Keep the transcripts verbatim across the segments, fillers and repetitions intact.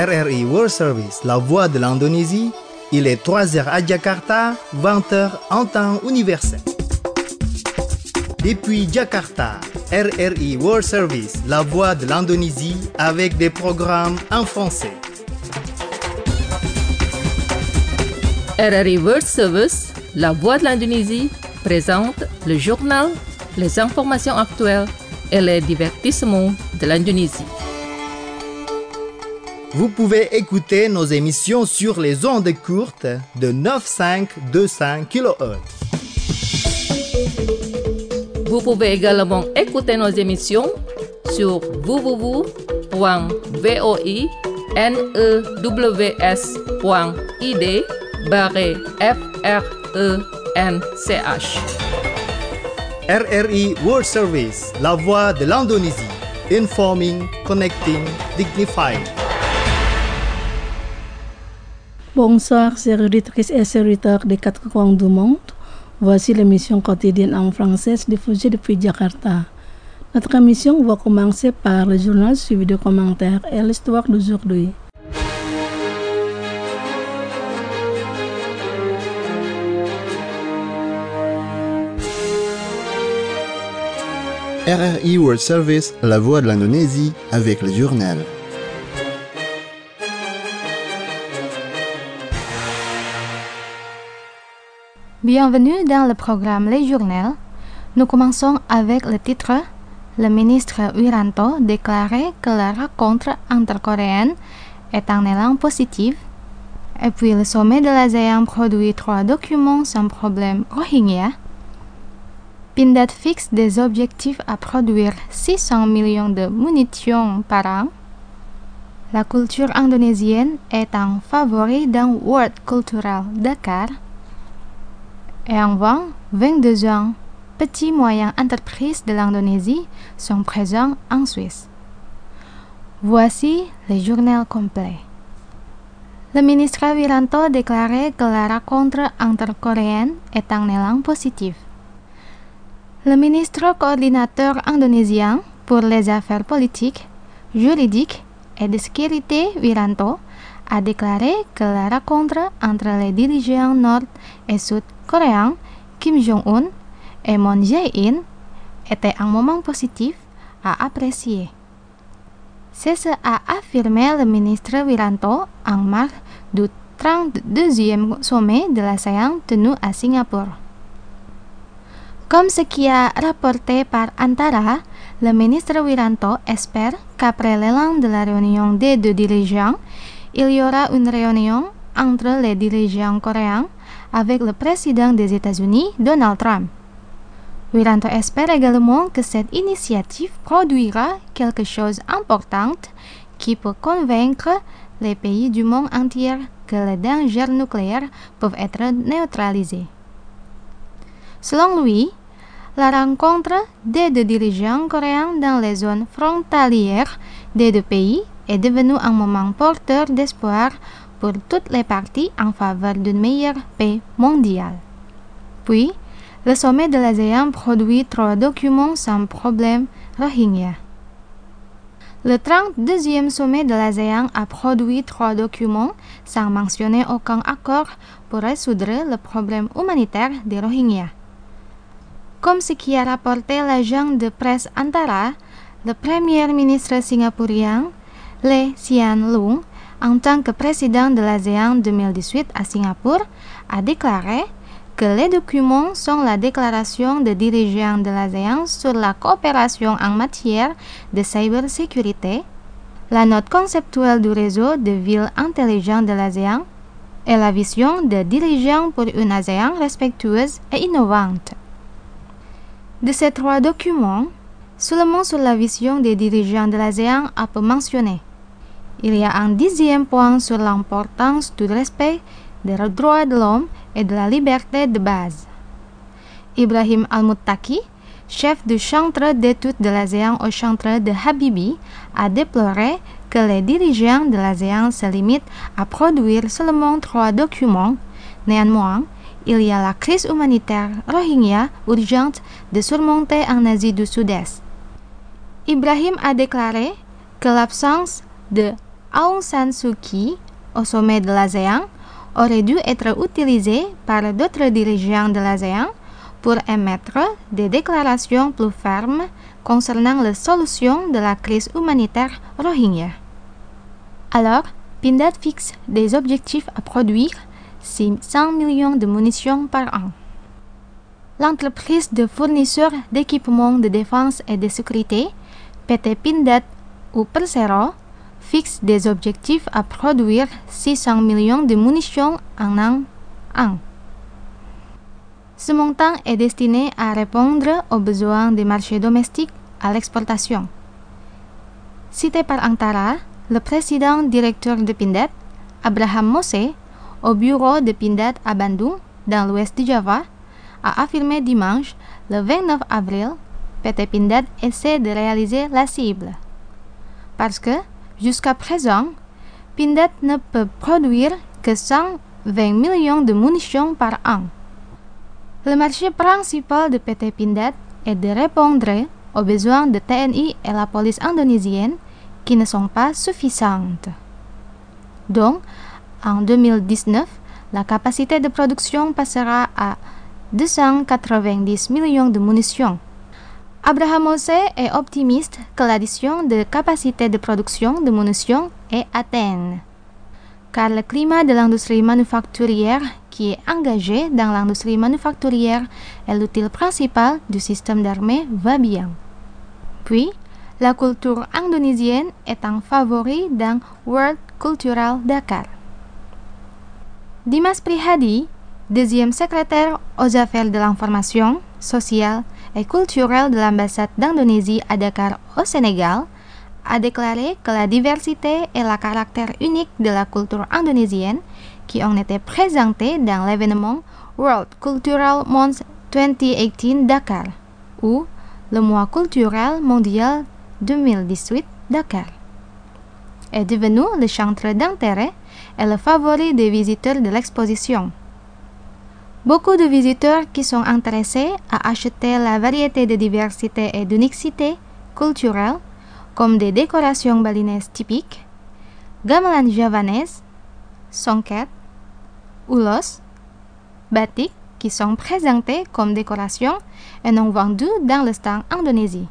R R I World Service, la voix de l'Indonésie. Il est trois heures à Jakarta, vingt heures en temps universel. Depuis Jakarta, R R I World Service, la voix de l'Indonésie, avec des programmes en français. R R I World Service, la voix de l'Indonésie, présente le journal, les informations actuelles et les divertissements de l'Indonésie. Vous pouvez écouter nos émissions sur les ondes courtes de neuf cinq deux cinq kilohertz. Vous pouvez également écouter nos émissions sur w w w point voinews point i d barre f r e n c h. R R I World Service, la voix de l'Indonésie. Informing, connecting, dignified. Bonsoir, chers auditrices et chers auditeurs des quatre coins du monde. Voici l'émission quotidienne en français diffusée depuis Jakarta. Notre émission va commencer par le journal suivi de commentaires et l'histoire d'aujourd'hui. R R I World Service, la voix de l'Indonésie, avec le journal. Bienvenue dans le programme Les Journaux. Nous commençons avec le titre. Le ministre Wiranto déclarait que la rencontre intercoréenne est un élan positif. Et puis le sommet de l'ASEAN produit trois documents sans problème Rohingya. Pindad fixe des objectifs à produire six cents millions de munitions par an. La culture indonésienne est un favori dans World Cultural Dakar. Et enfin, vingt-deux ans, petits moyens entreprises de l'Indonésie sont présents en Suisse. Voici le journal complet. Le ministre Wiranto déclarait que la rencontre intercoréenne est un élan positif. Le ministre coordinateur indonésien pour les affaires politiques, juridiques et de sécurité Wiranto a déclaré que la rencontre entre les dirigeants nord- et sud-coréens Kim Jong-un et Moon Jae-in était un moment positif à apprécier. C'est ce qu'a affirmé le ministre Wiranto en marge du trente-deuxième sommet de l'ASEAN tenu à Singapour. Comme ce qui a rapporté par Antara, le ministre Wiranto espère qu'après l'élan de la réunion des deux dirigeants, il y aura une réunion entre les dirigeants coréens avec le président des États-Unis, Donald Trump. Wiranto espère également que cette initiative produira quelque chose d'important qui peut convaincre les pays du monde entier que les dangers nucléaires peuvent être neutralisés. Selon lui, la rencontre des deux dirigeants coréens dans les zones frontalières des deux pays est devenue un moment porteur d'espoir pour toutes les parties en faveur d'une meilleure paix mondiale. Puis, le sommet de l'ASEAN produit trois documents sans problème Rohingya. Le trente-deuxième sommet de l'ASEAN a produit trois documents sans mentionner aucun accord pour résoudre le problème humanitaire des Rohingyas. Comme ce qui a rapporté l'agent de presse Antara, le premier ministre singapourien Lee Hsien Loong, en tant que président de l'ASEAN deux mille dix-huit à Singapour, a déclaré que les documents sont la déclaration des dirigeants de l'ASEAN sur la coopération en matière de cybersécurité, la note conceptuelle du réseau de villes intelligentes de l'ASEAN et la vision des dirigeants pour une ASEAN respectueuse et innovante. De ces trois documents, seulement sur la vision des dirigeants de l'ASEAN on peut mentionner. Il y a un dixième point sur l'importance du respect des droits de l'homme et de la liberté de base. Ibrahim Al-Muttaqi, chef du centre d'études de l'ASEAN au centre de Habibi, a déploré que les dirigeants de l'ASEAN se limitent à produire seulement trois documents. Néanmoins, il y a la crise humanitaire Rohingya urgente de surmonter en Asie du Sud-Est. Ibrahim a déclaré que l'absence de Aung San Suu Kyi, au sommet de l'ASEAN, aurait dû être utilisée par d'autres dirigeants de l'ASEAN pour émettre des déclarations plus fermes concernant la solution de la crise humanitaire Rohingya. Alors, Pindad fixe des objectifs à produire six cents millions de munitions par an. L'entreprise de fournisseur d'équipements de défense et de sécurité, P T Pindad ou Persero, fixe des objectifs à produire six cents millions de munitions en un an. Ce montant est destiné à répondre aux besoins des marchés domestiques à l'exportation. Cité par Antara, le président directeur de Pindad, Abraham Mose, au bureau de Pindad à Bandung, dans l'ouest de Java, a affirmé dimanche, le vingt-neuf avril, P T Pindad essaie de réaliser la cible. Parce que, jusqu'à présent, Pindad ne peut produire que cent vingt millions de munitions par an. Le marché principal de P T Pindad est de répondre aux besoins de T N I et la police indonésienne qui ne sont pas suffisantes. Donc, en deux mille dix-neuf, la capacité de production passera à deux cent quatre-vingt-dix millions de munitions. Abraham Mose est optimiste que l'addition de capacité de production de munitions est atteinte, car le climat de l'industrie manufacturière qui est engagé dans l'industrie manufacturière et l'outil principal du système d'armée va bien. Puis, la culture indonésienne est un favori dans World Cultural Dakar. Dimas Prihadi, deuxième secrétaire aux affaires de l'information, sociale et culturelle de l'ambassade d'Indonésie à Dakar au Sénégal, a déclaré que la diversité et le caractère unique de la culture indonésienne qui ont été présentés dans l'événement World Cultural Month deux mille dix-huit Dakar, ou le mois culturel mondial deux mille dix-huit Dakar, est devenu le centre d'intérêt et le favori des visiteurs de l'exposition. Beaucoup de visiteurs qui sont intéressés à acheter la variété de diversité et d'unicité culturelle, comme des décorations balinaises typiques, gamelan javanaises, songket, ulos, batik qui sont présentés comme décorations et non vendus dans le stand Indonésie.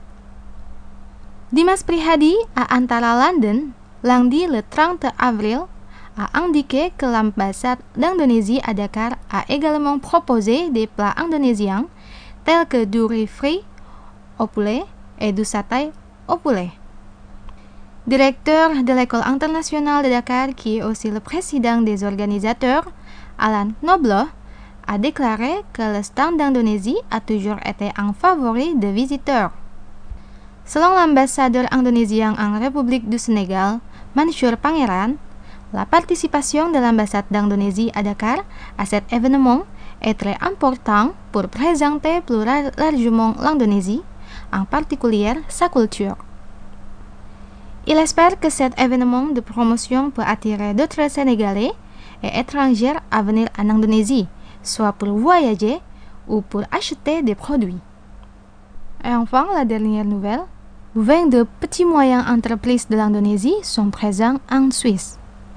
Dimas Prihadi à Antara London, lundi le trente avril, a indiqué que l'ambassade d'Indonésie à Dakar a également proposé des plats indonésiens tels que du riz frit au poulet et du satay au poulet. Directeur de l'école internationale de Dakar, qui est aussi le président des organisateurs, Alan Noblo, a déclaré que le stand d'Indonésie a toujours été un favori des visiteurs. Selon l'ambassadeur indonésien en République du Sénégal, Mansour Pangeran, la participation de l'ambassade d'Indonésie à Dakar à cet événement est très importante pour présenter plus largement l'Indonésie, en particulier sa culture. Il espère que cet événement de promotion peut attirer d'autres Sénégalais et étrangers à venir en Indonésie, soit pour voyager ou pour acheter des produits. Et enfin, la dernière nouvelle, vingt de petits moyens entreprises de l'Indonésie sont présents en Suisse.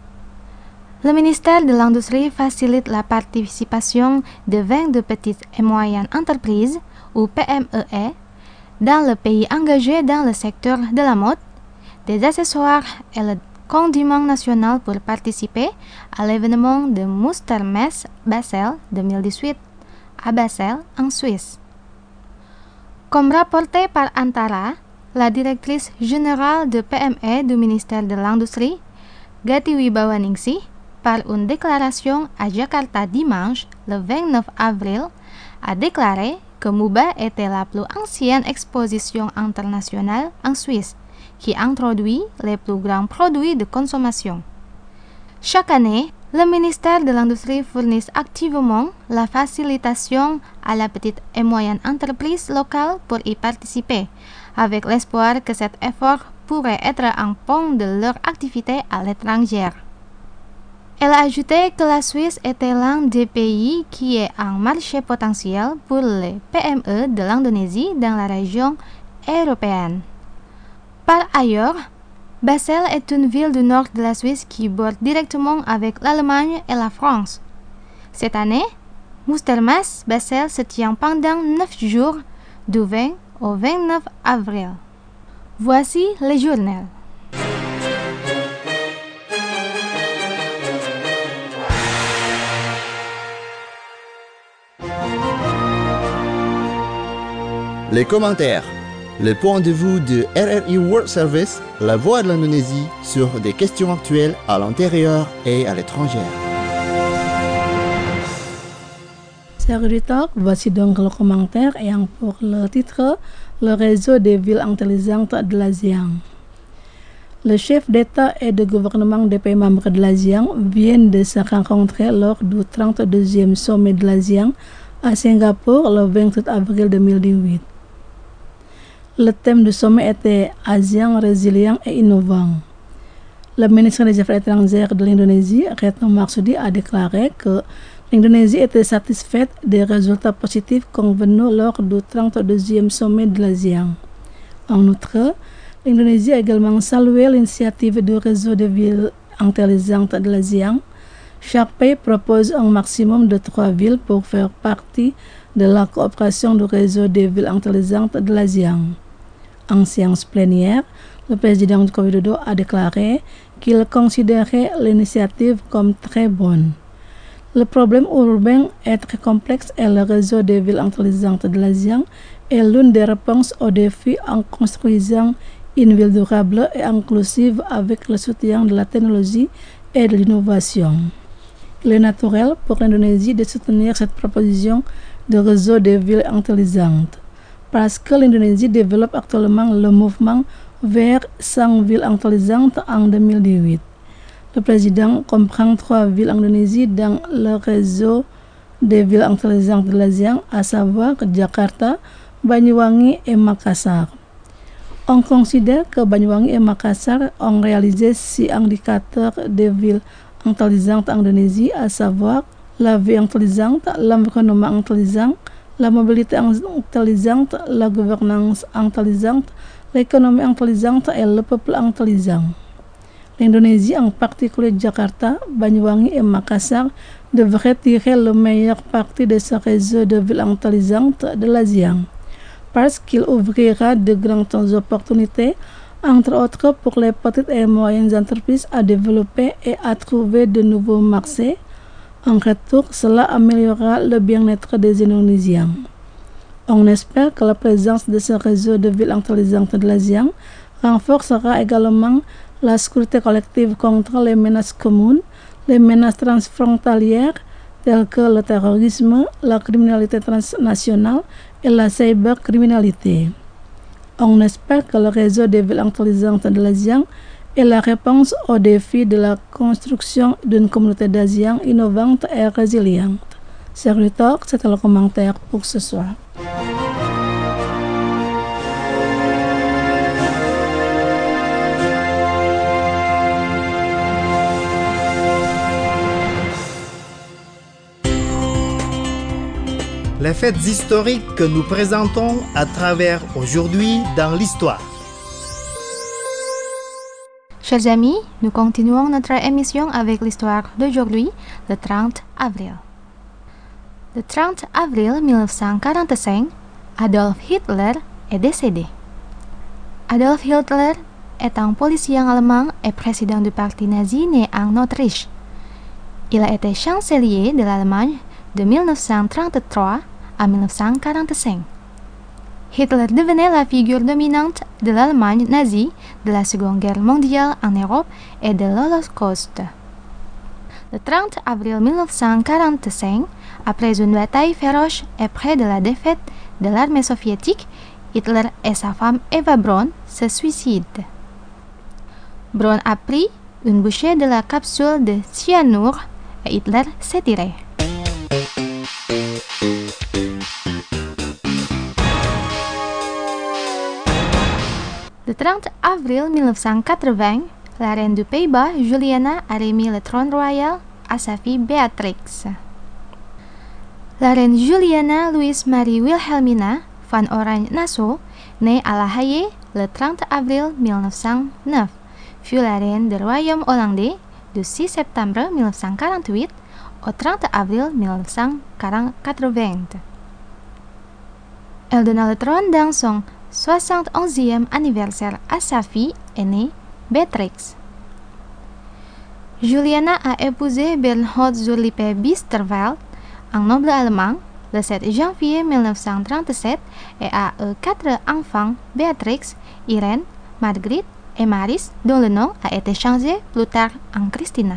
Le ministère de l'Industrie facilite la participation de vingt de petites et moyennes entreprises, ou P M E E, dans le pays engagé dans le secteur de la mode, des accessoires et le condiment national pour participer à l'événement de Mustermesse Basel deux mille dix-huit à Basel, en Suisse. Comme rapporté par Antara, la directrice générale de P M E du ministère de l'Industrie, Gati Wibawaningsih, par une déclaration à Jakarta dimanche, le vingt-neuf avril, a déclaré que MUBA était la plus ancienne exposition internationale en Suisse, qui introduit les plus grands produits de consommation. Chaque année, le ministère de l'Industrie fournit activement la facilitation à la petite et moyenne entreprise locale pour y participer, avec l'espoir que cet effort pourrait être un pont de leur activité à l'étranger. Elle a ajouté que la Suisse était l'un des pays qui est un marché potentiel pour les P M E de l'Indonésie dans la région européenne. Par ailleurs, Basel est une ville du nord de la Suisse qui borde directement avec l'Allemagne et la France. Cette année, Mustermas Basel se tient pendant neuf jours, du vingt au vingt-neuf avril. Voici le journal. Les commentaires. Le point de vue de R R I World Service, la voix de l'Indonésie sur des questions actuelles à l'intérieur et à l'étranger. Chers auditeurs, voici donc le commentaire ayant pour le titre Le réseau des villes intelligentes de l'ASEAN. Le chef d'État et de gouvernement des pays membres de l'ASEAN viennent de se rencontrer lors du trente-deuxième sommet de l'ASEAN à Singapour le vingt-huit avril deux mille dix-huit. Le thème du sommet était ASEAN résilient et innovant. Le ministre des Affaires étrangères de l'Indonésie, Retno Marsudi, a déclaré que l'Indonésie était satisfaite des résultats positifs convenus lors du trente-deuxième sommet de l'ASEAN. En outre, l'Indonésie a également salué l'initiative du réseau des villes intelligentes de l'ASEAN. Chaque pays propose un maximum de trois villes pour faire partie de la coopération du réseau des villes intelligentes de l'ASEAN. En séance plénière, le président Joko Widodo a déclaré qu'il considérait l'initiative comme très bonne. Le problème urbain est très complexe et le réseau des villes intelligentes de l'ASEAN est l'une des réponses aux défis en construisant une ville durable et inclusive avec le soutien de la technologie et de l'innovation. Il est naturel pour l'Indonésie de soutenir cette proposition de réseau des villes intelligentes, parce que l'Indonésie développe actuellement le mouvement vers cent villes intelligentes en deux mille dix-huit. Le président comprend trois villes en Indonésie dans le réseau des villes intelligentes de l'ASEAN, à savoir Jakarta, Banyuwangi et Makassar. On considère que Banyuwangi et Makassar ont réalisé six indicateurs des villes intelligentes en Indonésie, à savoir la vie intelligente, l'environnement intelligent, la mobilité intelligente, la gouvernance intelligente, l'économie intelligente et le peuple intelligent. L'Indonésie, en particulier Jakarta, Banyuwangi et Makassar, devrait tirer le meilleur parti de ce réseau de villes intelligentes de l'ASEAN, parce qu'il ouvrira de grandes opportunités, entre autres pour les petites et moyennes entreprises à développer et à trouver de nouveaux marchés. En retour, cela améliorera le bien-être des Indonésiens. On espère que la présence de ce réseau de villes intelligentes de l'ASEAN renforcera également la sécurité collective contre les menaces communes, les menaces transfrontalières telles que le terrorisme, la criminalité transnationale et la cybercriminalité. On espère que le réseau des villes intelligentes de l'ASEAN est la réponse aux défis de la construction d'une communauté d'ASEAN innovante et résiliente. Chers auditeurs, c'était le commentaire pour ce soir. Les faits historiques que nous présentons à travers aujourd'hui dans l'histoire. Chers amis, nous continuons notre émission avec l'histoire d'aujourd'hui, le trente avril. Le trente avril mille neuf cent quarante-cinq, Adolf Hitler est décédé. Adolf Hitler est un policier allemand et président du parti nazi né en Autriche. Il a été chancelier de l'Allemagne de mille neuf cent trente-trois à mille neuf cent quarante-cinq. Hitler devenait la figure dominante de l'Allemagne nazie de la Seconde Guerre mondiale en Europe et de l'Holocauste. Le trente avril mille neuf cent quarante-cinq, après une bataille féroce et près de la défaite de l'armée soviétique, Hitler et sa femme Eva Braun se suicident. Braun a pris une bouchée de la capsule de cyanure et Hitler s'est tiré. Le trente avril mille neuf cent quatre-vingts, la reine du Pays-Bas, Juliana, a remis le trône royal à sa fille Beatrix. La reine Juliana Louise Marie Wilhelmina van Oranje-Nassau, née à La Haye le trente avril mille neuf cent neuf, fut la reine du royaume hollandais du six septembre mille neuf cent quarante-huit au trente avril mille neuf cent quatre-vingts. Elle donna le trône dans son soixante-onzième anniversaire à sa fille aînée, Beatrix. Juliana a épousé Bernhard Zurlippe Biesterveld, un noble allemand, le sept janvier mille neuf cent trente-sept et a eu quatre enfants, Béatrix, Irène, Marguerite et Maris, dont le nom a été changé plus tard en Christina.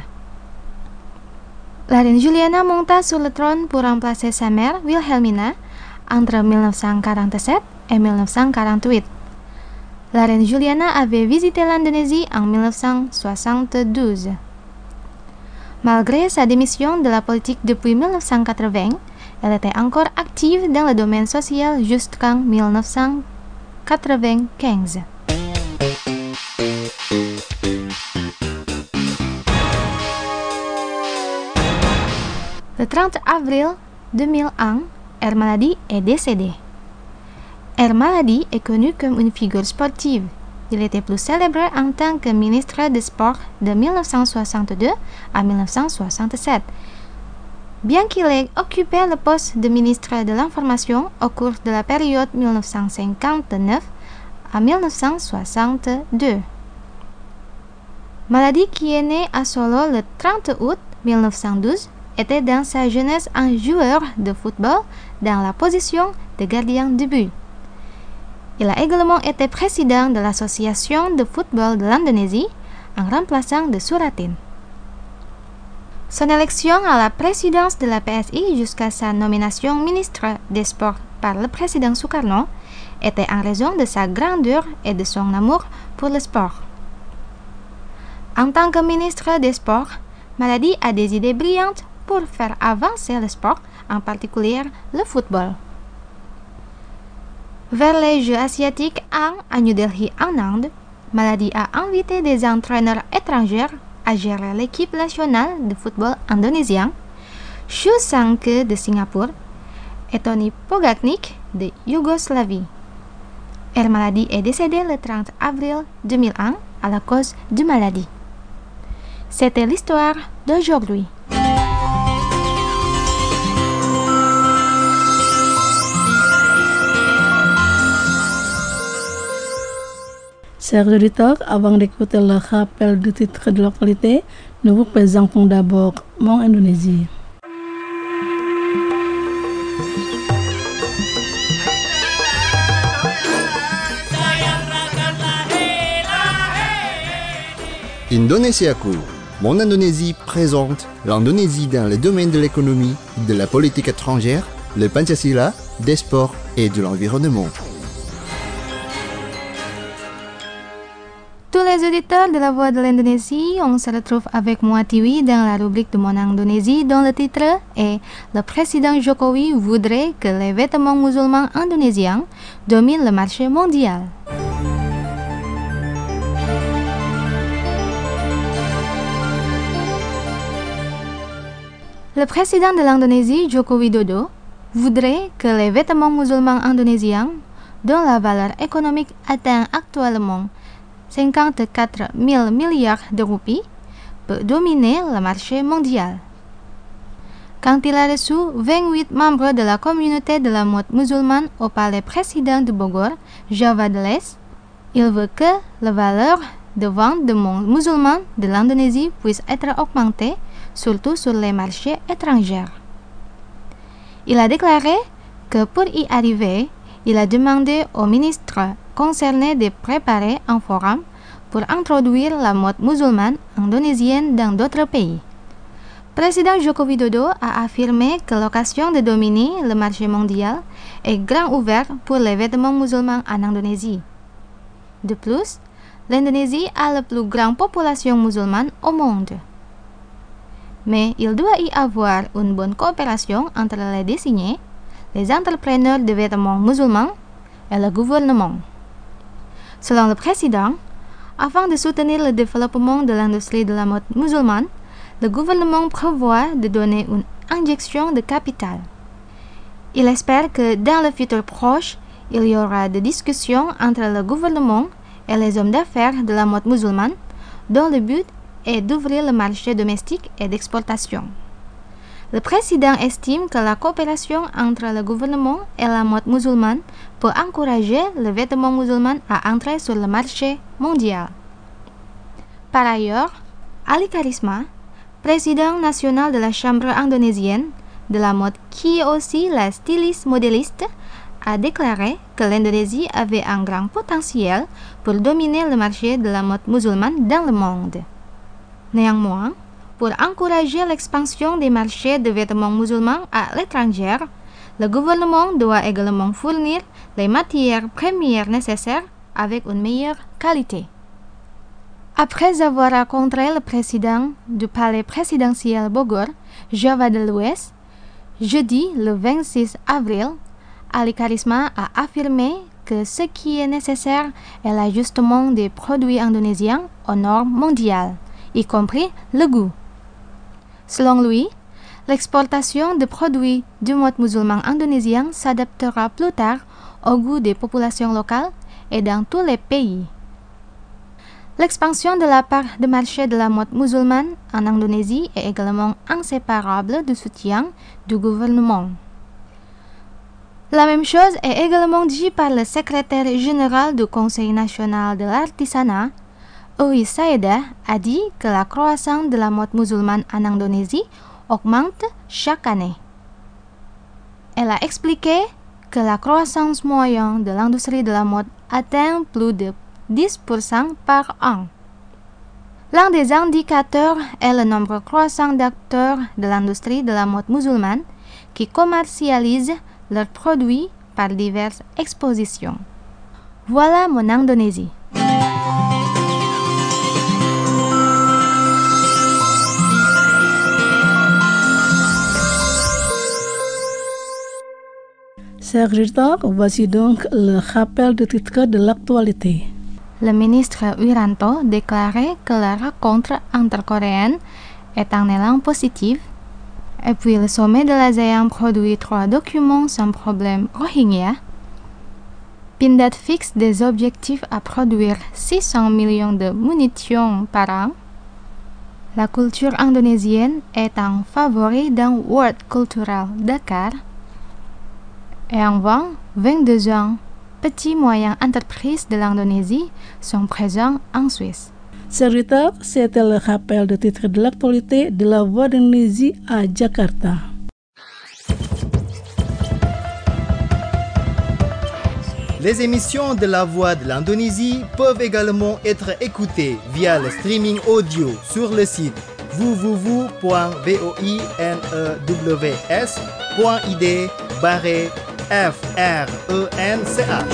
La reine Juliana monta sur le trône pour remplacer sa mère, Wilhelmina, entre mille neuf cent quarante-sept et mille neuf cent quarante-huit. La reine Juliana avait visité l'Indonésie en mille neuf cent soixante-douze. Malgré sa démission de la politique depuis mille neuf cent quatre-vingts, elle était encore active dans le domaine social jusqu'en mille neuf cent quatre-vingt-quinze. Le trente avril deux mille un, Air Maladi est décédé. Air Maladi est connu comme une figure sportive. Il était plus célèbre en tant que ministre des Sports de mille neuf cent soixante-deux à mille neuf cent soixante-sept. Bien qu'il ait occupé le poste de ministre de l'Information au cours de la période mille neuf cent cinquante-neuf à mille neuf cent soixante-deux. Maladi, qui est né à Solo le trente août mille neuf cent douze, était dans sa jeunesse un joueur de football dans la position de gardien de but. Il a également été président de l'association de football de l'Indonésie en remplaçant de Suratin. Son élection à la présidence de la P S I jusqu'à sa nomination ministre des Sports par le président Sukarno était en raison de sa grandeur et de son amour pour le sport. En tant que ministre des Sports, Maladi a des idées brillantes pour faire avancer le sport, en particulier le football. Vers les Jeux asiatiques à New Delhi en Inde, Maladi a invité des entraîneurs étrangers à gérer l'équipe nationale de football indonésien, Shu Sang-ke de Singapour et Tony Pogacnik de Yougoslavie. Air Maladi est décédé le trente avril deux mille un à la cause de maladie. C'était l'histoire d'aujourd'hui. Chers auditeurs, avant d'écouter le rappel du titre de l'actualité, nous vous présentons d'abord Mon Indonésie. Indonesiaku, Mon Indonésie présente l'Indonésie dans le domaine de l'économie, de la politique étrangère, le Pancasila, des sports et de l'environnement. Tous les auditeurs de la Voix de l'Indonésie, on se retrouve avec moi Tiwi dans la rubrique de Mon Indonésie dont le titre est « Le président Jokowi voudrait que les vêtements musulmans indonésiens dominent le marché mondial ». Le président de l'Indonésie, Joko Widodo, voudrait que les vêtements musulmans indonésiens, dont la valeur économique atteint actuellement cinquante-quatre mille milliards de roupies, peut dominer le marché mondial. Quand il a reçu vingt-huit membres de la communauté de la mode musulmane au palais président de Bogor, Java de l'Est, il veut que la valeur de vente de montres musulmanes de l'Indonésie puisse être augmentée, surtout sur les marchés étrangers. Il a déclaré que pour y arriver, il a demandé au ministre concerné de préparer un forum pour introduire la mode musulmane indonésienne dans d'autres pays. Président Joko Widodo a affirmé que l'occasion de dominer le marché mondial est grand ouverte pour les vêtements musulmans en Indonésie. De plus, l'Indonésie a la plus grande population musulmane au monde. Mais il doit y avoir une bonne coopération entre les désignés, les entrepreneurs de vêtements musulmans et le gouvernement. Selon le président, afin de soutenir le développement de l'industrie de la mode musulmane, le gouvernement prévoit de donner une injection de capital. Il espère que dans le futur proche, il y aura des discussions entre le gouvernement et les hommes d'affaires de la mode musulmane dont le but est d'ouvrir le marché domestique et d'exportation. Le président estime que la coopération entre le gouvernement et la mode musulmane peut encourager le vêtement musulman à entrer sur le marché mondial. Par ailleurs, Ali Karisma, président national de la Chambre indonésienne de la mode qui est aussi la styliste modéliste, a déclaré que l'Indonésie avait un grand potentiel pour dominer le marché de la mode musulmane dans le monde. Néanmoins, pour encourager l'expansion des marchés de vêtements musulmans à l'étranger, le gouvernement doit également fournir les matières premières nécessaires avec une meilleure qualité. Après avoir rencontré le président du palais présidentiel Bogor, João Luiz, jeudi le vingt-six avril, Ali Karisma a affirmé que ce qui est nécessaire est l'ajustement des produits indonésiens aux normes mondiales, y compris le goût. Selon lui, l'exportation de produits du mode musulman indonésien s'adaptera plus tard au goût des populations locales et dans tous les pays. L'expansion de la part de marché de la mode musulmane en Indonésie est également inséparable du soutien du gouvernement. La même chose est également dit par le secrétaire général du Conseil national de l'artisanat, Uy Saedah, a dit que la croissance de la mode musulmane en Indonésie augmente chaque année. Elle a expliqué que la croissance moyenne de l'industrie de la mode atteint plus de dix pour cent par an. L'un des indicateurs est le nombre croissant d'acteurs de l'industrie de la mode musulmane qui commercialisent leurs produits par diverses expositions. Voilà mon Indonésie. Chers auditeurs, voici donc le rappel de titre de l'actualité. Le ministre Wiranto déclarait que la rencontre intercoréenne est un élan positif. Et puis le sommet de l'ASEAN produit trois documents sans problème Rohingya. Pindad fixe des objectifs à produire six cents millions de munitions par an. La culture indonésienne est un favori dans World Cultural Dakar. Et enfin, vingt-deux ans, petits moyennes entreprises de l'Indonésie sont présents en Suisse. Serviteur, c'était le rappel de titre de l'actualité de la Voix d'Indonésie à Jakarta. Les émissions de la Voix de l'Indonésie peuvent également être écoutées via le streaming audio sur le site w w w point voinews point i d barre f r e n c h.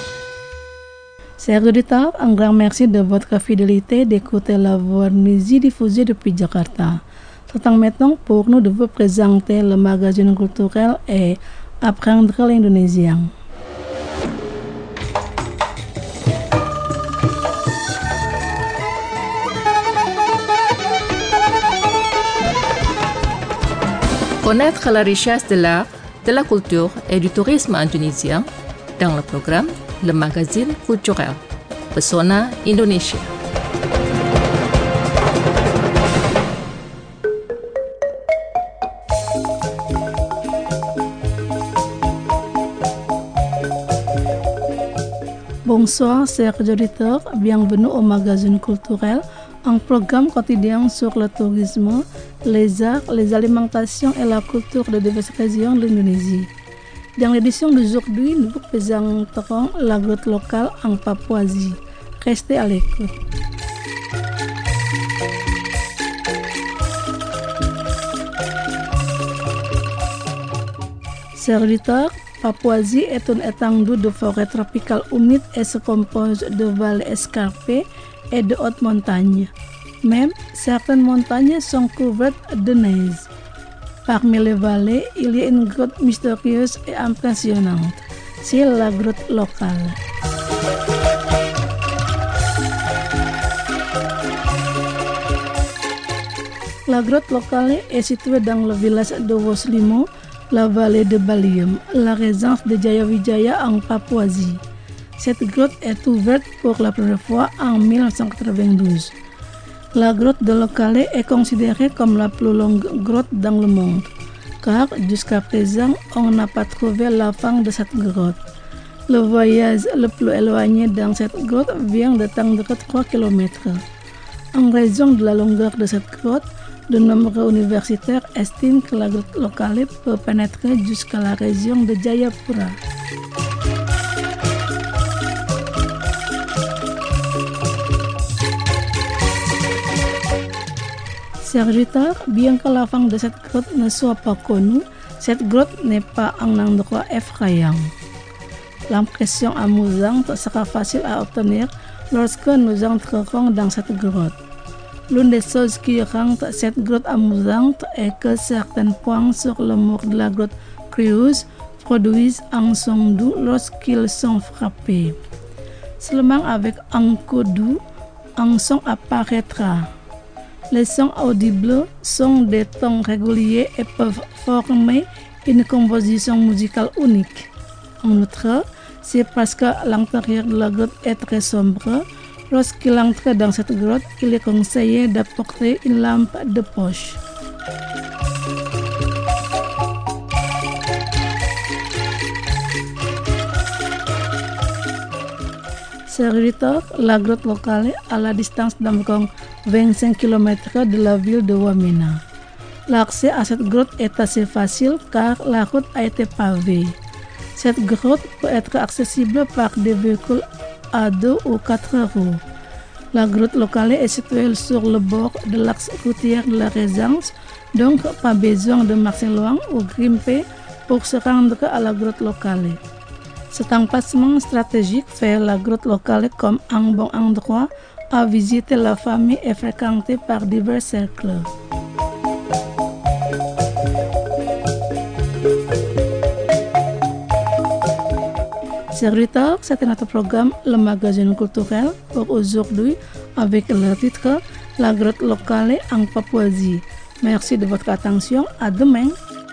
Chers auditeurs, un grand merci de votre fidélité d'écouter la Voix d'Indonésie diffusée depuis Jakarta. C'est temps maintenant pour nous de vous présenter le magazine culturel et apprendre l'indonésien. Connaître la richesse de l'art, de la culture et du tourisme indonésien dans le programme Le Magazine Culturel, Pesona Indonesia. Bonsoir chers auditeurs, bienvenue au Magazine Culturel, un programme quotidien sur le tourisme, les arts, les alimentations et la culture de diverses régions de l'Indonésie. Dans l'édition d'aujourd'hui, nous vous présenterons la grotte locale en Papouasie. Restez à l'écoute. Chers auditeurs, Papouasie est une étendue de forêt tropicale humide et se compose de vallées escarpées et de hautes montagnes. Même certaines montagnes sont couvertes de neige. Parmi les vallées, il y a une grotte mystérieuse et impressionnante. C'est la grotte locale. La grotte locale est située dans le village de Woslimo, la vallée de Balium, la résidence de Jayawijaya en Papouasie. Cette grotte est ouverte pour la première fois en mille neuf cent quatre-vingt-douze. La grotte de Locale est considérée comme la plus longue grotte dans le monde, car jusqu'à présent, on n'a pas trouvé la fin de cette grotte. Le voyage le plus éloigné dans cette grotte vient d'atteindre trois kilomètres. En raison de la longueur de cette grotte, de nombreux universitaires estiment que la grotte Locale peut pénétrer jusqu'à la région de Jayapura. Chers auditeurs, bien que la fin de cette grotte ne soit pas connue, cette grotte n'est pas un endroit effrayant. L'impression amusante sera facile à obtenir lorsque nous entrerons dans cette grotte. L'une des choses qui rend cette grotte amusante est que certains points sur le mur de la grotte creuse produisent un son doux lorsqu'ils sont frappés. Seulement avec un coup doux, un son apparaîtra. Les sons audibles sont des tons réguliers et peuvent former une composition musicale unique. En outre, c'est parce que l'intérieur de la grotte est très sombre. Lorsqu'il entre dans cette grotte, il est conseillé d'apporter une lampe de poche. Chers auditeurs, la grotte Locale à la distance d'environ vingt-cinq kilomètres de la ville de Wamena. L'accès à cette grotte est assez facile car la route a été pavée. Cette grotte peut être accessible par des véhicules à deux ou quatre roues. La grotte Locale est située sur le bord de l'axe routier de la résidence, donc pas besoin de marcher loin ou grimper pour se rendre à la grotte Locale. Cet emplacement stratégique fait la grotte Locale comme un bon endroit à visiter la famille et fréquenté par divers cercles. Chers auditeurs, c'était notre programme Le Magazine culturel pour aujourd'hui avec le titre La grotte Locale en Papouasie. Merci de votre attention. À demain.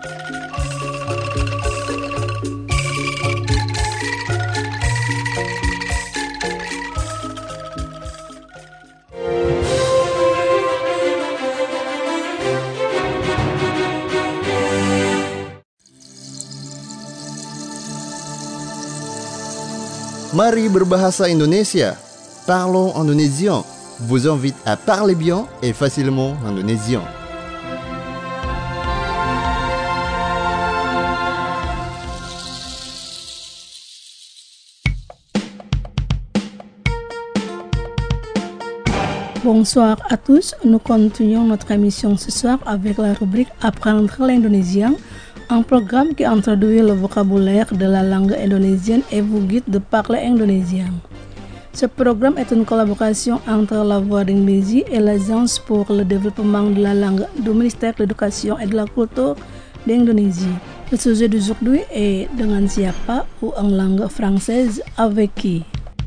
Mari berbahasa Indonesia. Parlons indonésien vous invite à parler bien et facilement indonésien. Bonsoir à tous, nous continuons notre émission ce soir avec la rubrique Apprendre l'indonésien, un programme qui introduit le vocabulaire de la langue indonésienne et vous guide de parler indonésien. Ce programme est une collaboration entre la Voix d'Indonésie et l'Agence pour le développement de la langue du ministère de l'Éducation et de la Culture d'Indonésie. Le sujet d'aujourd'hui est dengan siapa ou en langue française avec qui.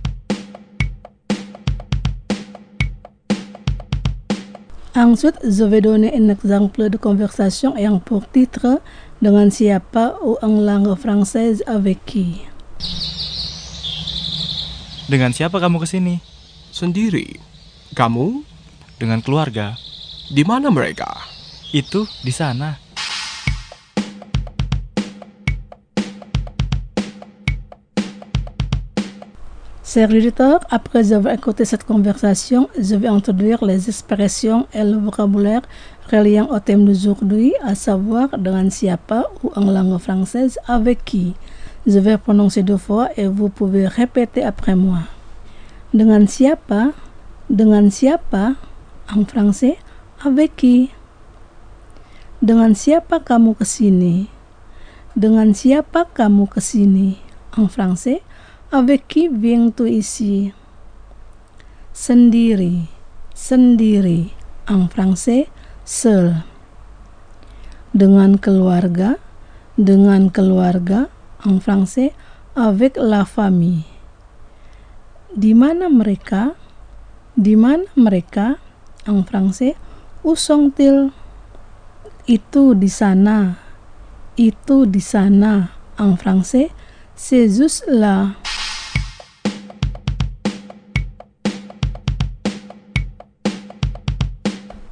Ensuite, je vais donner un exemple de conversation ayant pour titre dengan siapa ou en langue française avec qui. Dengan siapa kamu kesini? Sendiri. Kamu? Dengan keluarga. Di mana mereka? Itu di sana. Chers auditeurs, après avoir écouté cette conversation, je vais introduire les expressions et le vocabulaire reliant au thème d'aujourd'hui, à savoir dengan siapa ou en langue française avec qui. Je vais prononcer deux fois et vous pouvez répéter après moi. Dengan siapa, dengan siapa, en français, avec qui. Dengan siapa kamu kesini? Dengan siapa kamu kesini? En français, avec qui viens-tu ici? Sendiri, sendiri, en français, seul. Dengan keluarga, dengan keluarga, en français, avec la famille. Di mana mereka? Di mana mereka? En français, où sont-ils? Itu di sana. Itu di sana. En français, c'est juste là.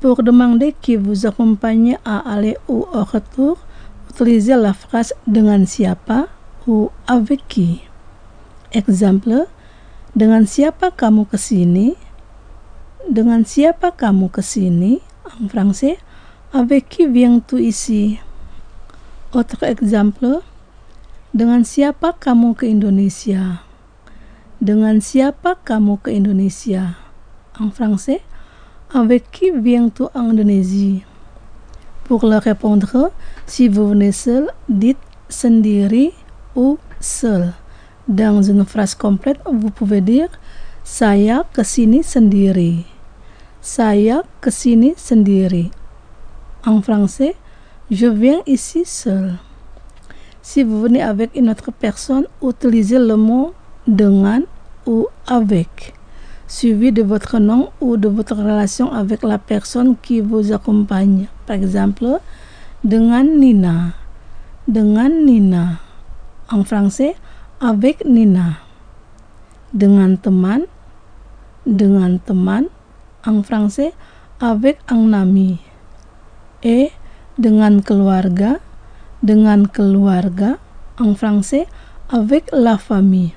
Pour demander qui vous accompagne à aller ou au retour, utilisez la phrase dengan siapa ou avec qui. Exemple, dengan siapa kamu ke sini? Dengan siapa kamu ke sini? En français, avec qui viens-tu ici? Autre exemple, dengan siapa kamu ke Indonesia? Dengan siapa kamu ke Indonesia? En français, avec qui viens-tu en Indonésie? Pour le répondre, si vous venez seul, dites sendiri ou seul. Dans une phrase complète, vous pouvez dire saya kesini sendiri. Saya kesini sendiri. En français, je viens ici seul. Si vous venez avec une autre personne, utilisez le mot dengan ou avec, suivi de votre nom ou de votre relation avec la personne qui vous accompagne. Par exemple, dengan Nina. Dengan Nina. En français, avec Nina. Dengan teman. Dengan teman. En français, avec un ami. Et dengan keluarga. Dengan keluarga. En français, avec la famille.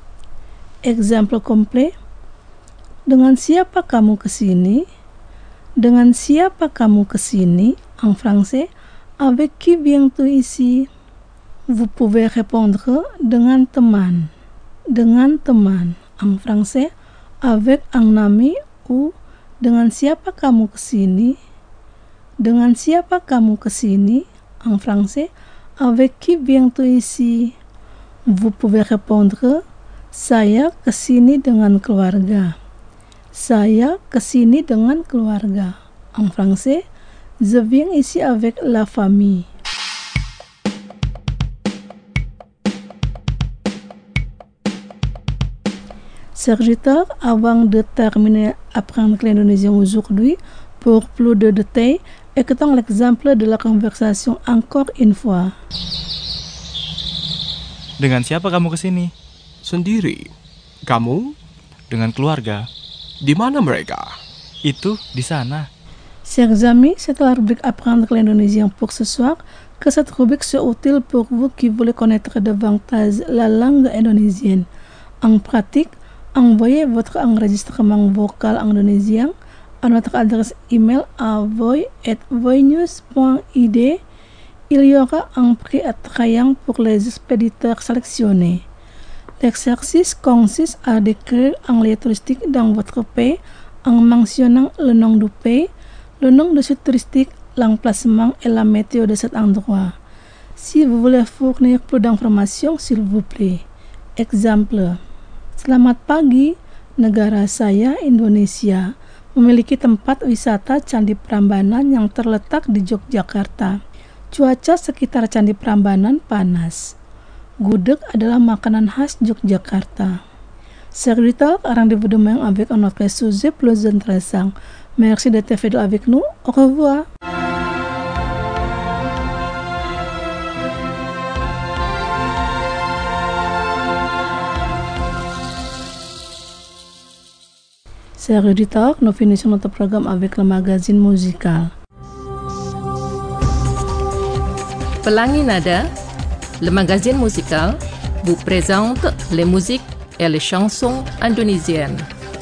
Exemple complet. Dengan siapa kamu ke sini? Dengan siapa kamu ke sini? En français, avec qui viens-tu ici? Vous pouvez répondre dengan teman. Dengan teman. En français, avec un ami ou dengan siapa kamu ke sini? Dengan siapa kamu ke sini? En français, avec qui viens-tu ici? Vous pouvez répondre, saya ke sini dengan keluarga. Saya ke sini dengan keluarga. En français, je viens ici avec la famille. Chers auditeurs, avant de terminer apprendre l'indonésien aujourd'hui, pour plus de détails, écoutons l'exemple de la conversation encore une fois. Dengan siapa kamu kesini? Sendiri. Kamu? Dengan keluarga. Di mana mereka? Itu di sana. Chers amis, c'est la rubrique Apprendre l'indonésien pour ce soir. Que cette rubrique soit utile pour vous qui voulez connaître davantage la langue indonésienne. En pratique, envoyez votre enregistrement vocal indonésien à notre adresse email à voy arobase voynews point i d. Il y aura un prix attrayant pour les expéditeurs sélectionnés. L'exercice consiste à décrire un lieu touristique dans votre pays en mentionnant le nom du pays, le nom de site touristique, l'emplacement et la météo de cet endroit. Si vous voulez fournir plus d'informations, s'il vous plaît. Exemple. Selamat pagi, negara saya Indonesia memiliki tempat wisata Candi Prambanan yang terletak di Yogyakarta. Cuaca sekitar Candi Prambanan panas. Gudeg adalah makanan khas Yogyakarta. Chers auditeurs, rendez-vous demain avec un autre sujet plus intéressant. Merci d'être fidèles avec nous. Au revoir. Chers auditeurs, nous finissons notre programme avec le magazine musical. Pelangi Nada, le magazine musical, vous présente les musiques et les chansons indonésiennes.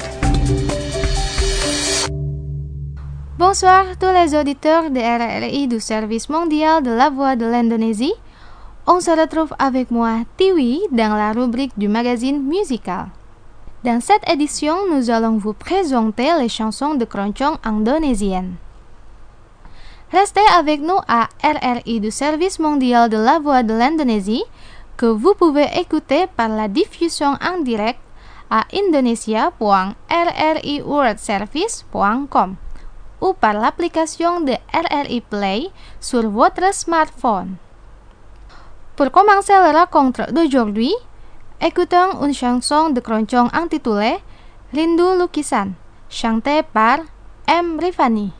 Bonsoir tous les auditeurs de R R I du Service mondial de la voix de l'Indonésie. On se retrouve avec moi, Tiwi, dans la rubrique du magazine musical. Dans cette édition, nous allons vous présenter les chansons de keroncong indonésiennes. Restez avec nous à R R I du Service mondial de la voix de l'Indonésie, que vous pouvez écouter par la diffusion en direct à indonesia point r r i world service point com ou par l'application de R R I Play sur votre smartphone. Pour commencer la rencontre d'aujourd'hui, écoutons une chanson de keroncong intitulée Rindu Lukisan, chantée par M. Rifani.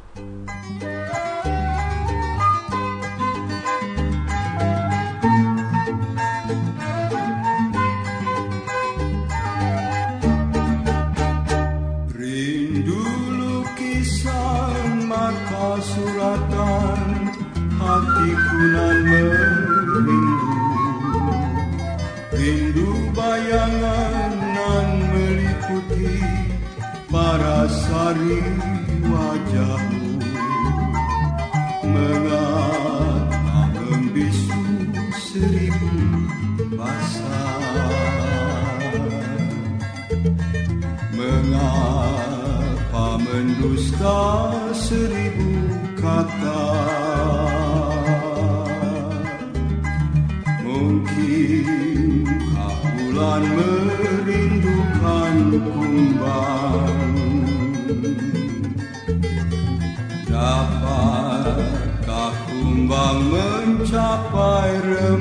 Rindu lukisan mata takkan hatiku nan merindu, rindu bayangan nan meliputi parasari wajahmu. Mengapa membisu seribu bahasa, mengapa mendusta seribu kata. Mungkinkah bulan merindukan kumbang, dapatkah kumbang mencapai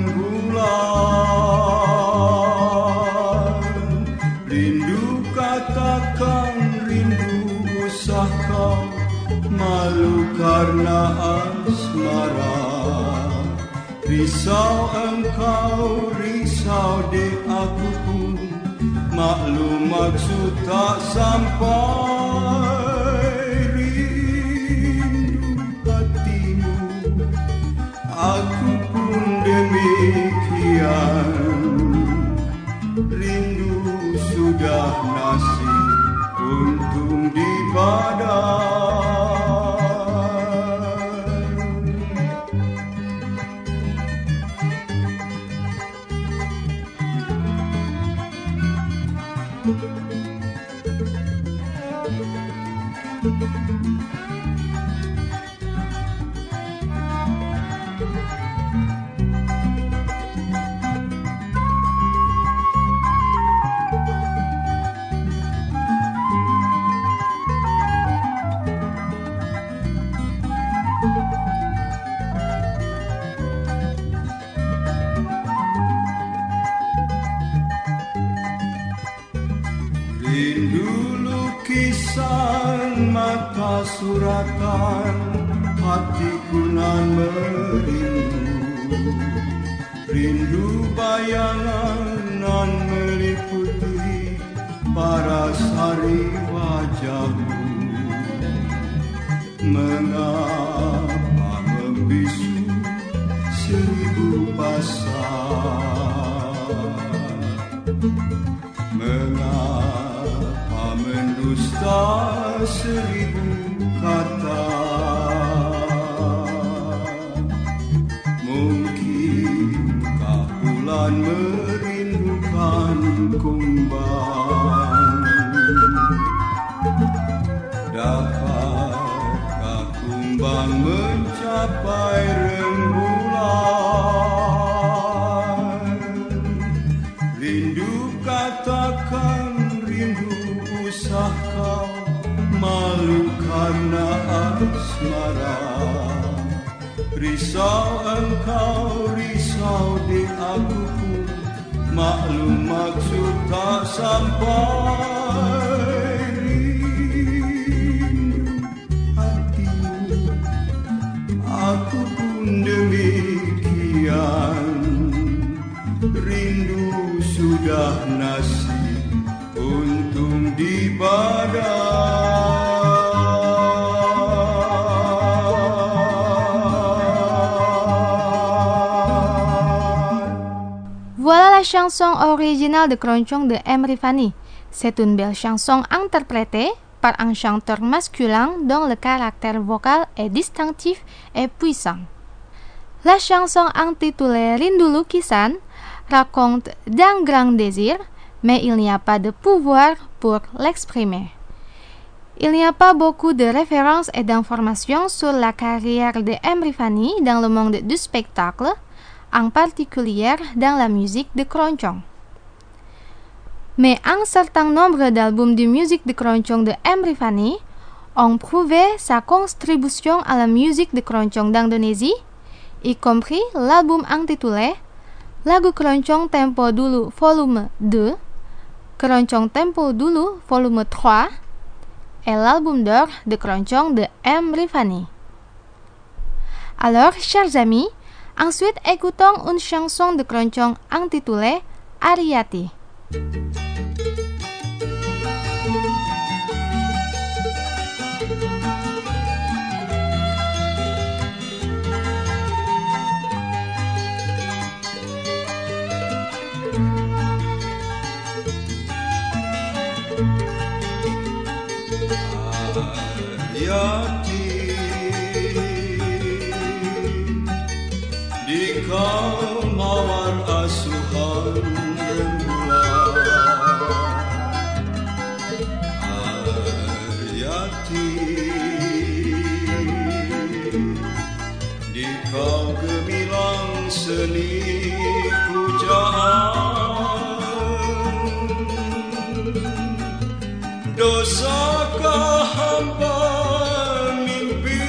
rembulan? Rindu katakan rindu, usah kau malu karena asmara. Risau engkau, risau dek aku pun, maklum maksud tak sampai. Rindu hatimu, aku pun demikian. Rindu sudah nasib, untung di badan. Rindu lukisan mata suratan, hatiku nan merindu. Rindu bayangan nan meliputi parasari wajahmu. Mengapa membisu seribu pasang, mengapa mendusta seribu kata. Mungkinkah bulan merindukan kumbang, dapatkah kumbang mencapai rembulan? Rindu katakan rindu, usah kau malu karena asmara. Risau engkau, risau di aku pun, maklum maksud tak sampai. Rindu hatimu, aku pun demikian. Rindu sudah nasib, untung di badan. Voilà la chanson originale de Keroncong de Emery Fanny. C'est une belle chanson interprétée par un chanteur masculin dont le caractère vocal est distinctif et puissant. La chanson intitulée Rindu Lukisan raconte d'un grand désir, mais il n'y a pas de pouvoir pour l'exprimer. Il n'y a pas beaucoup de références et d'informations sur la carrière de Emery Fanny dans le monde du spectacle, en particulier dans la musique de Keroncong. Mais un certain nombre d'albums de musique de Keroncong de Emery Fanny ont prouvé sa contribution à la musique de Keroncong d'Indonésie, y compris l'album intitulé Lagu Keroncong Tempo Dulu volume deux, Keroncong Tempo Dulu volume trois et l'album d'or de Keroncong de Emery Fanny. Alors, chers amis, ensuite écoutons une chanson de Keroncong intitulée Ariati. kau mawar asuhan rembulan Aryati di kau gemilang seni pujaan dosakah hamba mimpi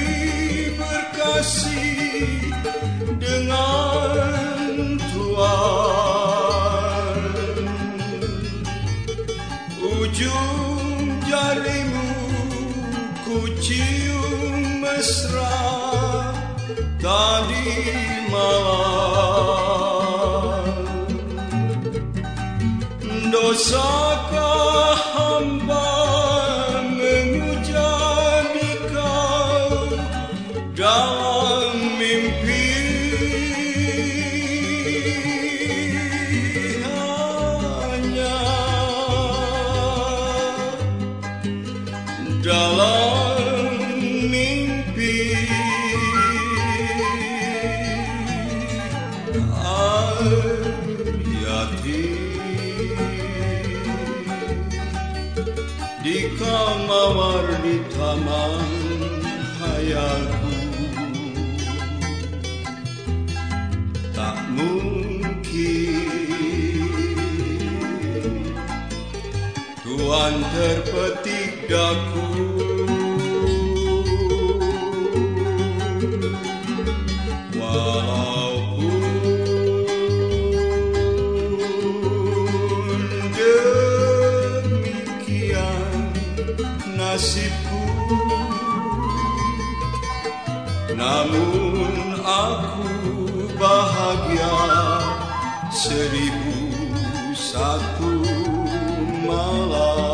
berkasih dengan Tuhan ujung jarimu ku cium mesra tadi malam dosakah hamba mengucapkan kau dalam mimpi hanya dalam mimpi Aryati di kau mawar di taman hayalku tak mungkin Tuhan terpetik daku nasibku namun aku bahagia seribu satu malam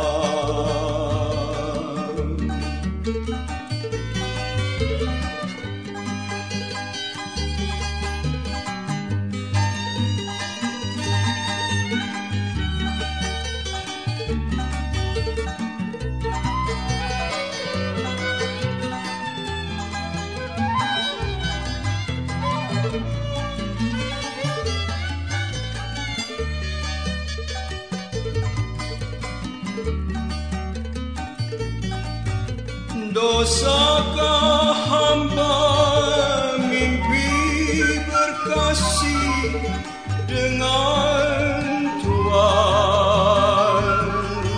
dosakah hamba mimpi berkasih dengan Tuhan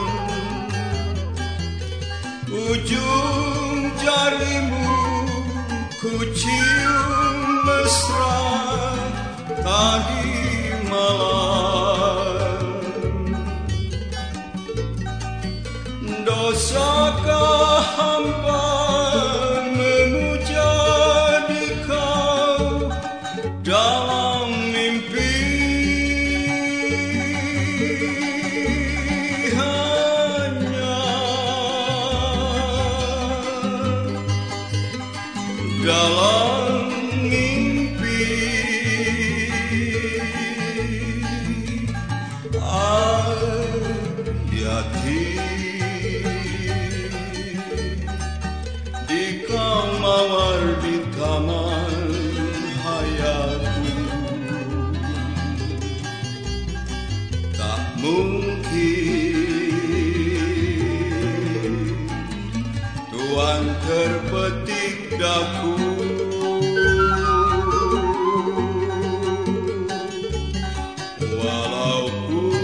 ujung jarimu ku cium mesra tadi malam dosakah hamba memuja di kau dalam mimpi hanya dalam mimpi Aryati mawar di taman hayatku tak mungkin Tuhan terpetik daku walaupun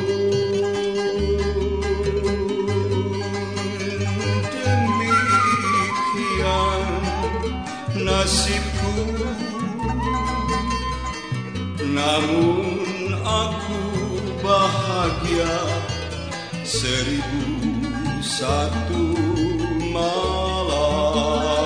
demikian nasibku namun aku bahagia seribu satu malam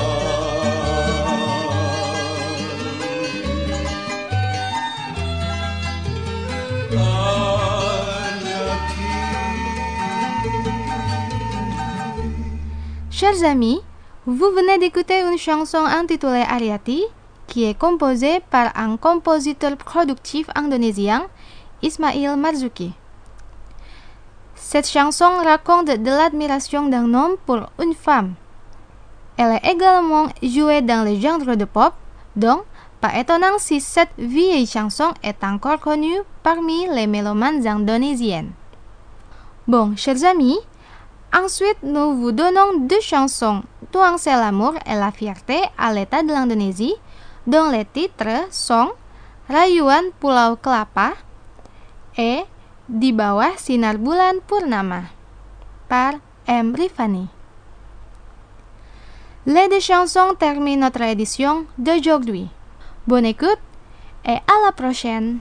Chers amis, vous venez d'écouter une chanson intitulée Aryati, qui est composée par un compositeur productif indonésien, Ismail Marzuki. Cette chanson raconte de l'admiration d'un homme pour une femme. Elle est également jouée dans le genre de pop, donc pas étonnant si cette vieille chanson est encore connue parmi les mélomanes indonésiens. Bon, chers amis, ensuite nous vous donnons deux chansons, Tuangsé l'amour et la fierté à l'état de l'Indonésie, dont les titres sont Rayuan Pulau Kelapa et Di bawah sinar bulan purnama par M. Rifani. Les deux chansons terminent notre édition d'aujourd'hui. Bonne écoute et à la prochaine.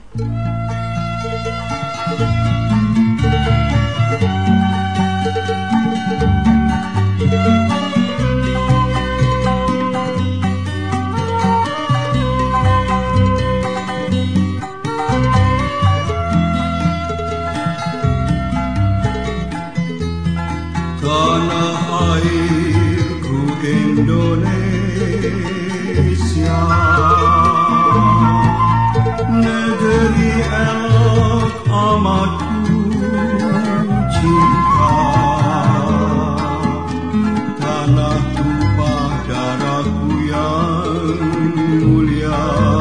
Tanah airku Indonesia, negeri elok amat ku cinta. Tanah tumpah darahku yang mulia,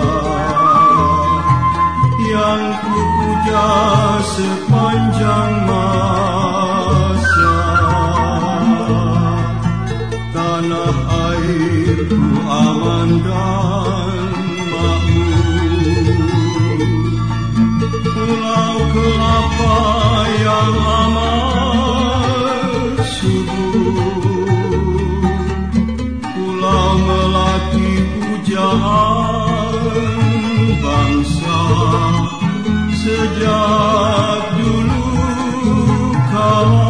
yang ku puja sepanjang masa. Tanah airku aman dan makmur, Pulau Kelapa yang amat subur, Pulau Melati pujaan bangsa sejak dulu kala.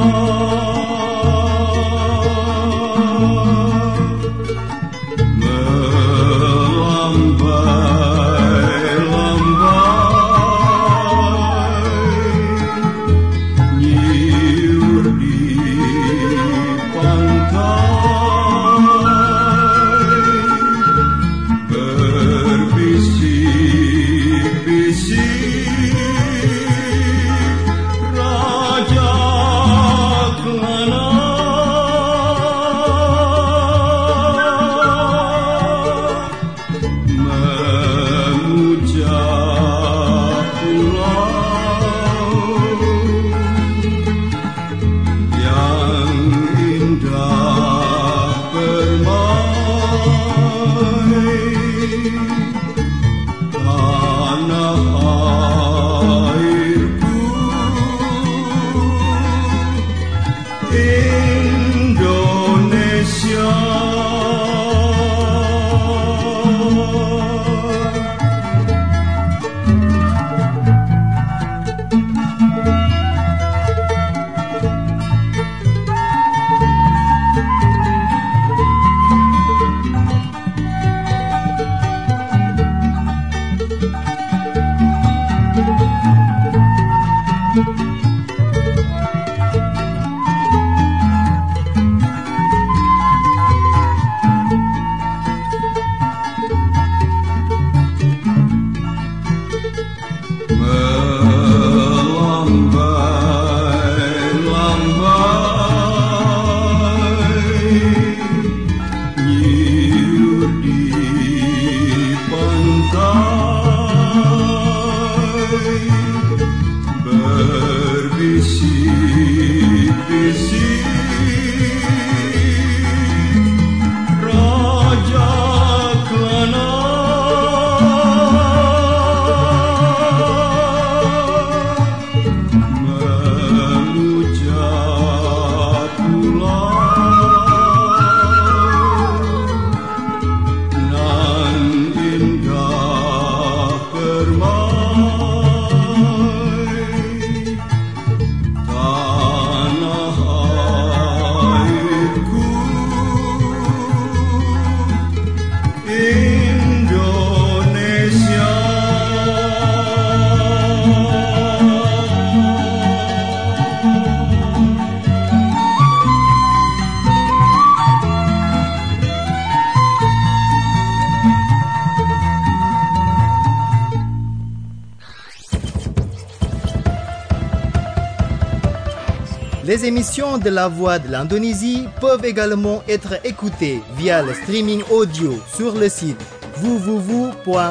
Les émissions de La Voix de l'Indonésie peuvent également être écoutées via le streaming audio sur le site w w w point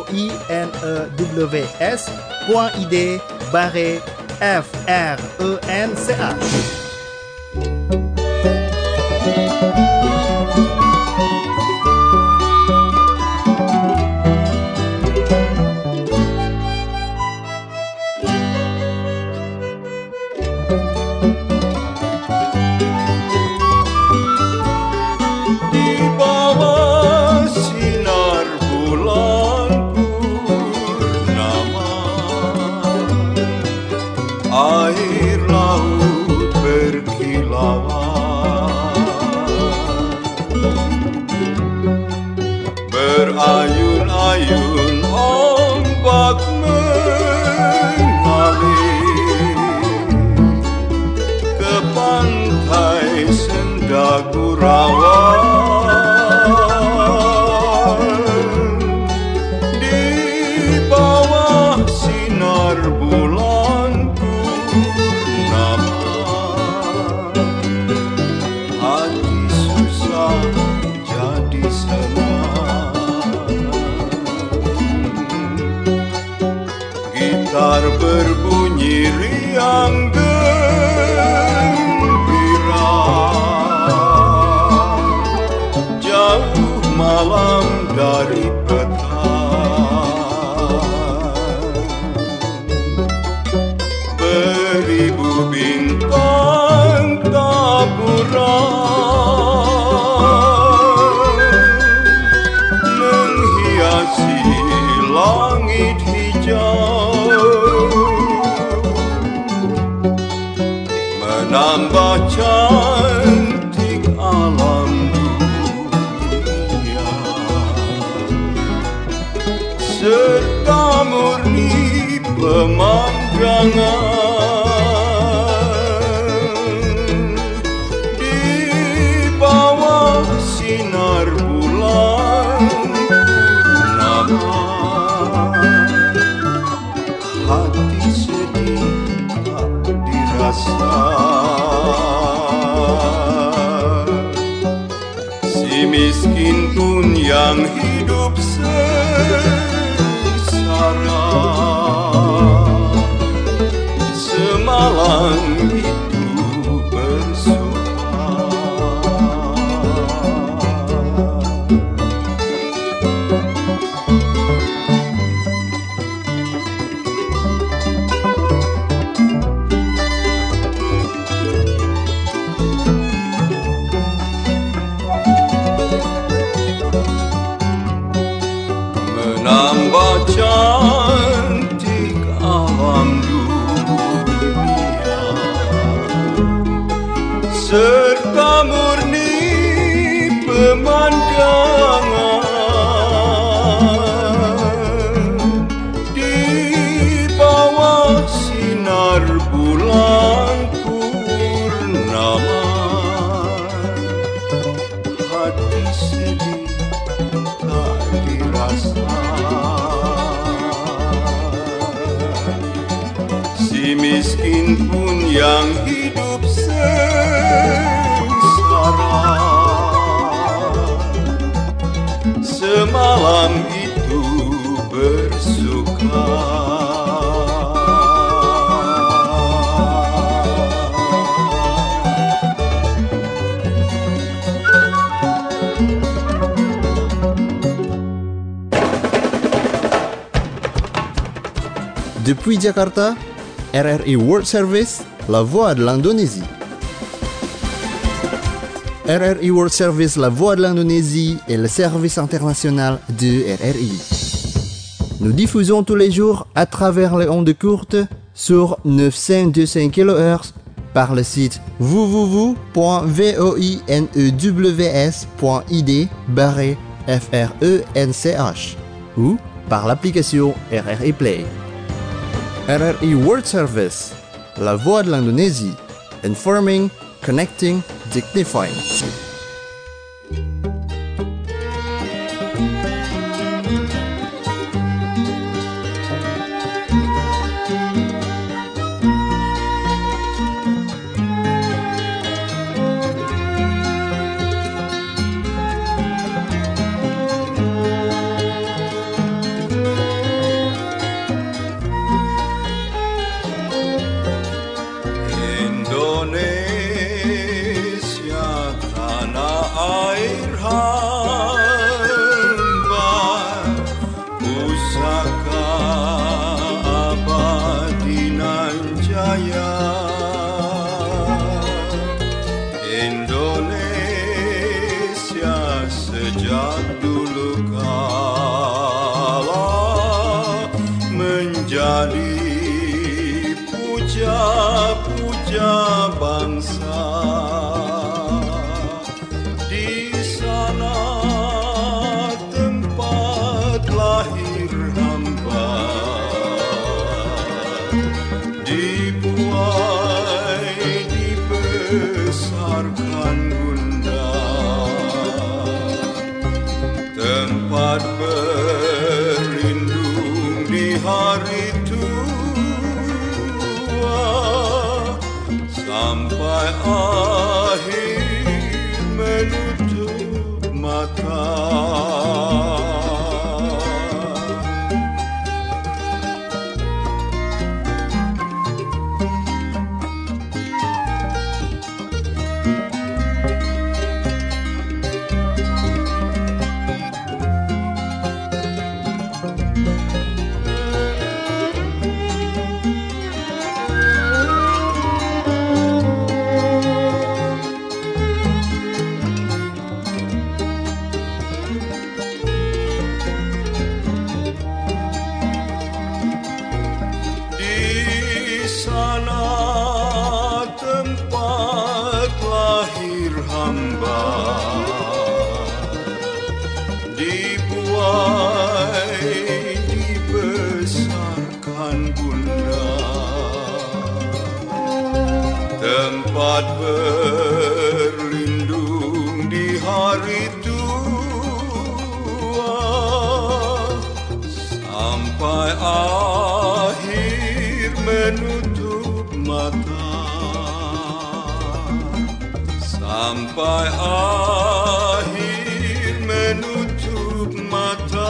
voinews point id barré f r e n c h. Air laut berkilauan, berayun-ayun ombak mengalir ke pantai Senda Gurauan. Di bawah sinar bulan hati susah jadi senang. Gitar berbunyi riang gembira, jauh malam dari petang. Beribu bintang taburan menghiasi langit hijau, menambah cantik alam dunia, serta murni pemandangan. Sinar bulan purnama, hati sedih tak dirasa. Si miskin pun yang hidup sengsara, semalam itu bersuka. Menambah cantik alam dunia, serta murni pemandangan. Di bawah sinar bulan purnama, hati sedih tak dirasa. Si miskin pun yang hidup sengsara, semalam itu bersuka. Depuis Jakarta, R R I World Service, la voix de l'Indonésie. R R I World Service, la voix de l'Indonésie est le service international de R R I. Nous diffusons tous les jours à travers les ondes courtes sur neuf cent vingt-cinq kilohertz par le site w w w point voinews point id barré f r e n c h ou par l'application R R I Play. R R I World Service, la voix de l'Indonésie, informing, connecting, dignifying. raja bangsa. Di sana tempat lahir hamba, dibuai dibesarkan bunda, tempat berlindung di hari tua, sampai akhir menutup mata. Tempat berlindung di hari tua, sampai akhir menutup mata, sampai akhir menutup mata.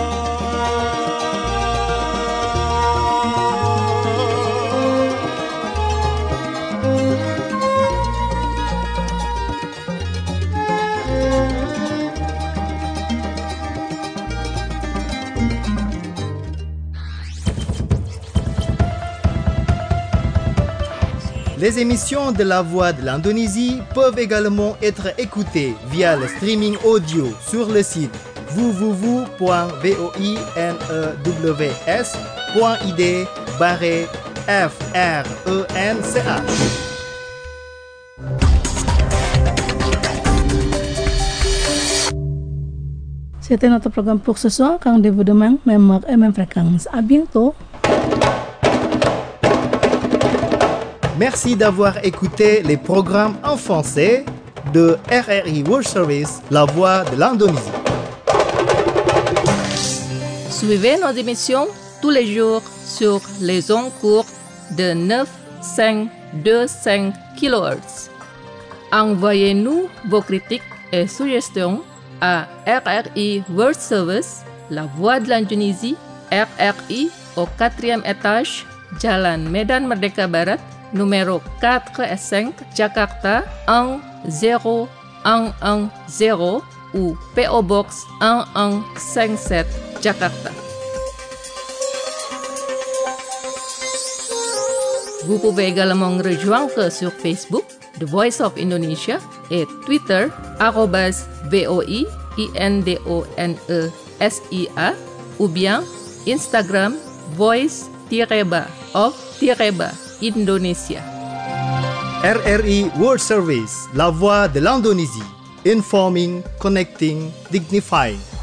Les émissions de La Voix de l'Indonésie peuvent également être écoutées via le streaming audio sur le site w w w point voinews point i d barre f r e n c h. C'était notre programme pour ce soir. Rendez-vous demain, même heure et même fréquence. À bientôt. Merci d'avoir écouté les programmes en français de R R I World Service, La Voix de l'Indonésie. Suivez nos émissions tous les jours sur les ondes courtes de neuf virgule cinq deux cinq kilohertz. Envoyez-nous vos critiques et suggestions à R R I World Service, La Voix de l'Indonésie, R R I au quatrième étage, Jalan Medan Merdeka Barat, numéro quatre et cinq, Jakarta un zéro un un zéro ou P O Box un un cinq sept, Jakarta. Vous pouvez également nous rejoindre sur Facebook, The Voice of Indonesia, et Twitter, arobase V O I I N D O N E S I A, ou bien Instagram, voice-ba of-ba Indonesia. R R I World Service, La Voix de l'Indonésie. Informing, connecting, dignifying.